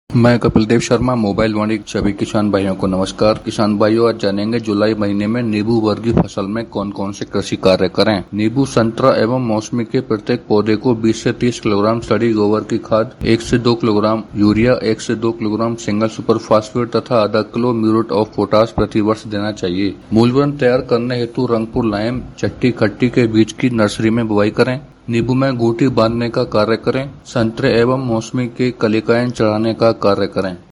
मैं कपिल देव शर्मा, मोबाइल वाणिज्य। सभी किसान भाइयों को नमस्कार। किसान भाइयों, आज जानेंगे जुलाई महीने में नींबू वर्गीय फसल में कौन कौन से कृषि कार्य करें। नींबू, संतरा एवं मौसमी के प्रत्येक पौधे को 20 से 30 किलोग्राम सड़ी गोबर की खाद, 1 से 2 किलोग्राम यूरिया, 1 से 2 किलोग्राम सिंगल सुपर फास्फेट तथा आधा किलो म्यूरेट ऑफ पोटाश प्रति वर्ष देना चाहिए। मूलवृन तैयार करने हेतु रंगपुर लाइम, चट्टी खट्टी के बीज की नर्सरी में बुवाई करें। नींबू में घूंटी बांधने का कार्य करें। संतरे एवं मौसमी के कलिकाएं चढ़ाने का कार्य करें।